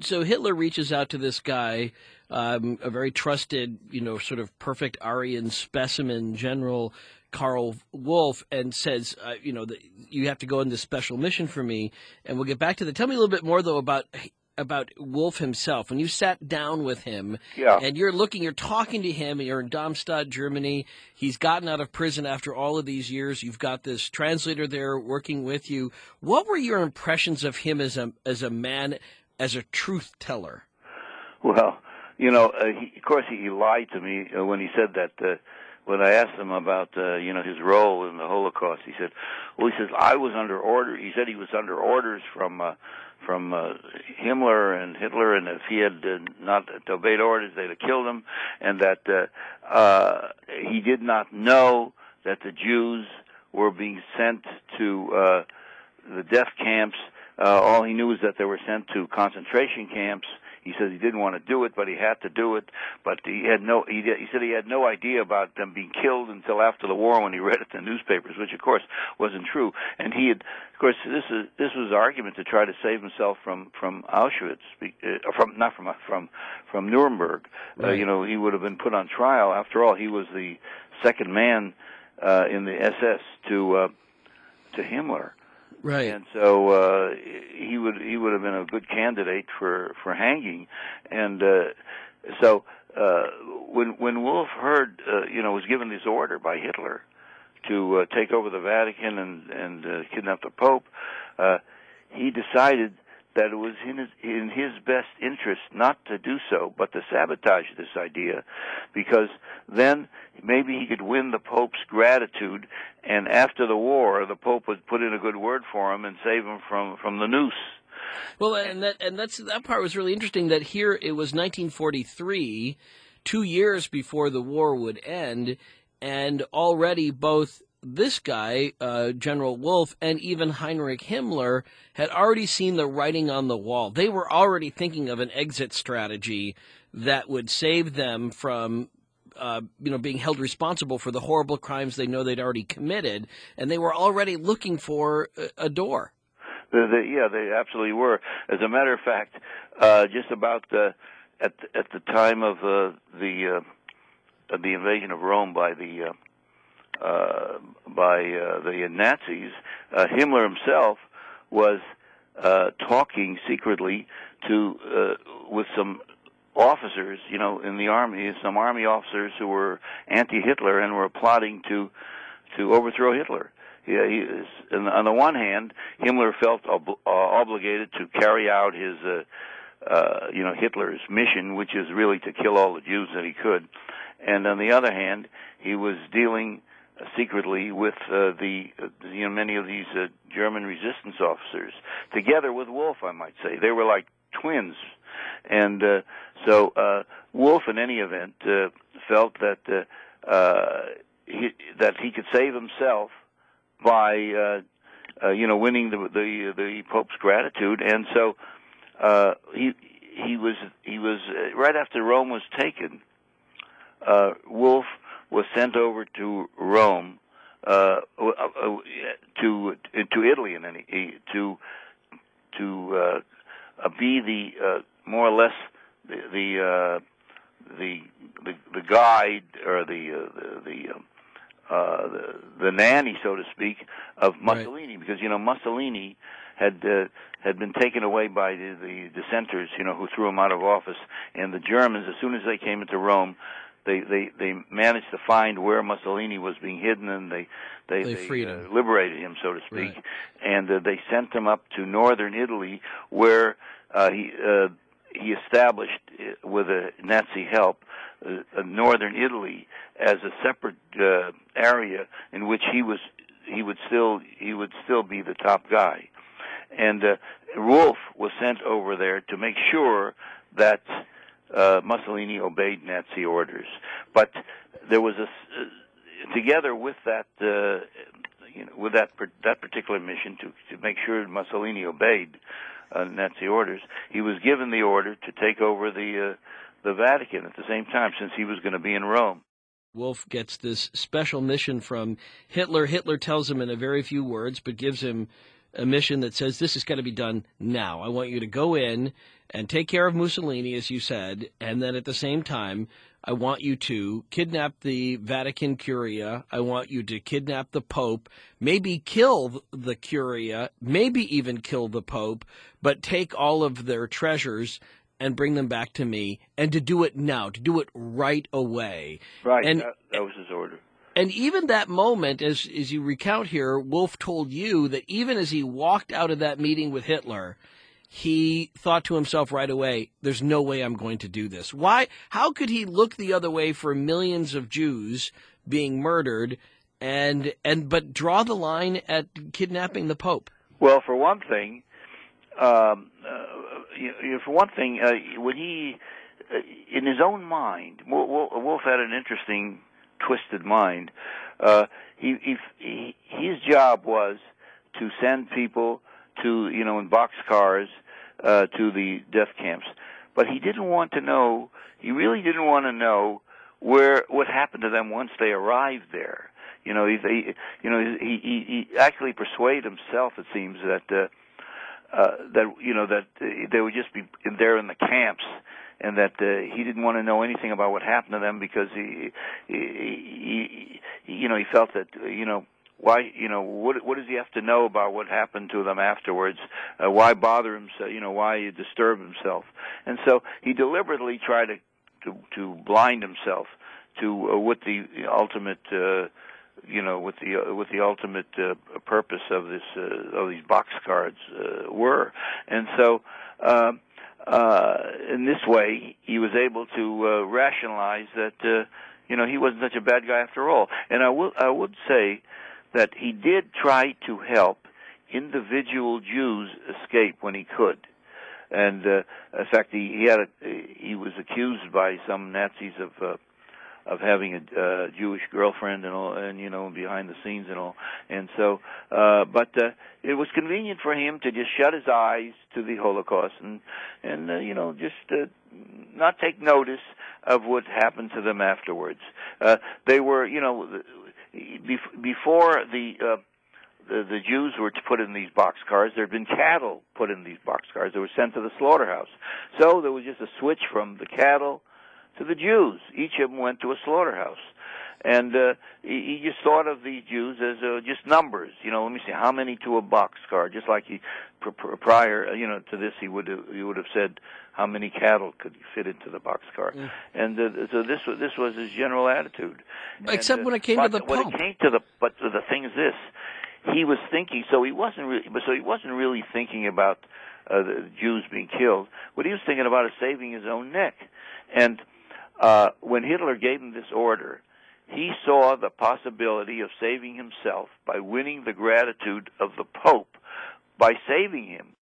so Hitler reaches out to this guy, a very trusted, sort of perfect Aryan specimen, General Karl Wolff, and says, that you have to go on this special mission for me. And we'll get back to that. Tell me a little bit more, though, about Wolff himself. When you sat down with him, Yeah. and you're talking to him, and you're in Darmstadt, Germany. He's gotten out of prison after all of these years. You've got this translator there working with you. What were your impressions of him as a man, as a truth teller? Well, of course, he lied to me when he said that. When I asked him about, his role in the Holocaust, he said, I was under order. He said he was under orders from Himmler and Hitler, and if he had not obeyed orders, they'd have killed him, and that he did not know that the Jews were being sent to the death camps. All he knew was that they were sent to concentration camps. He says he didn't want to do it, but he had to do it. But he said he had no idea about them being killed until after the war when he read it in the newspapers, which of course wasn't true. And of course, this was an argument to try to save himself from Auschwitz, from Nuremberg. Right. He would have been put on trial. After all, he was the second man in the SS to Himmler. Right. And so he would have been a good candidate for hanging. And so when Wolff heard, was given this order by Hitler to take over the Vatican and kidnap the Pope, he decided that it was in his best interest not to do so, but to sabotage this idea, because then maybe he could win the Pope's gratitude, and after the war, the Pope would put in a good word for him and save him from the noose. Well, and that part was really interesting. That here it was 1943, 2 years before the war would end, and already both this guy, General Wolff, and even Heinrich Himmler had already seen the writing on the wall. They were already thinking of an exit strategy that would save them from, being held responsible for the horrible crimes they know they'd already committed, and they were already looking for a door. They absolutely were. As a matter of fact, just about at the time of the invasion of Rome by the Nazis, Himmler himself was talking secretly with some officers, in the army, some army officers who were anti-Hitler and were plotting to overthrow Hitler. On the one hand, Himmler felt obligated to carry out his, Hitler's mission, which is really to kill all the Jews that he could. And on the other hand, he was dealing secretly with many of these German resistance officers, together with Wolff, I might say. They were like twins. And so Wolff, in any event, felt that he could save himself by winning the Pope's gratitude, and so he was right after Rome was taken. Wolff was sent over to Rome, to Italy, to be the more or less the guide or the nanny, so to speak, of Mussolini, right. Because Mussolini had been taken away by the dissenters, who threw him out of office, and the Germans, as soon as they came into Rome, they managed to find where Mussolini was being hidden, and they liberated him, so to speak, right. And they sent him up to northern Italy, where he established, with Nazi help, northern Italy as a separate area in which he would still be the top guy. And Wolff was sent over there to make sure that Mussolini obeyed Nazi orders. But there was together with that with that particular mission to make sure Mussolini obeyed Nazi orders, he was given the order to take over the Vatican at the same time, since he was going to be in Rome. Wolff gets this special mission from Hitler. Hitler tells him in a very few words, but gives him a mission that says this has got to be done now. I want you to go in and take care of Mussolini, as you said, and then at the same time, I want you to kidnap the Vatican Curia. I want you to kidnap the Pope, maybe kill the Curia, maybe even kill the Pope, but take all of their treasures and bring them back to me, and to do it now, to do it right away. Right, And that was his order. and even that moment, as you recount here, Wolfe told you that even as he walked out of that meeting with Hitler, he thought to himself right away, there's no way I'm going to do this. Why? How could he look the other way for millions of Jews being murdered but draw the line at kidnapping the Pope? Well, for one thing, when he, in his own mind, Wolfe had an interesting, twisted mind. His job was to send people to, in boxcars to the death camps, but he didn't want to know. He really didn't want to know what happened to them once they arrived there. He actually persuaded himself, it seems, that they would just be there in the camps, and that he didn't want to know anything about what happened to them because he felt that why what does he have to know about what happened to them afterwards? Why bother himself? Why disturb himself? And so he deliberately tried to blind himself to what the ultimate with the ultimate purpose of these boxcars were. And so in this way he was able to rationalize that he wasn't such a bad guy after all. And I would say that he did try to help individual Jews escape when he could. And in fact, he was accused by some Nazis of having a Jewish girlfriend and all, and behind the scenes and all. And so, but it was convenient for him to just shut his eyes to the Holocaust and just not take notice of what happened to them afterwards. They were, before the Jews were put in these boxcars, there had been cattle put in these boxcars. They were sent to the slaughterhouse. So there was just a switch from the cattle to the Jews. Each of them went to a slaughterhouse. And he just thought of the Jews as just numbers. Let me see, how many to a boxcar? Just like prior, to this, he would have said how many cattle could fit into the boxcar. Mm. And so this was his general attitude. Except when it came to the Pope. But the thing is this: he was thinking. So he wasn't really thinking about the Jews being killed. What he was thinking about is saving his own neck. And when Hitler gave him this order, he saw the possibility of saving himself by winning the gratitude of the Pope by saving him.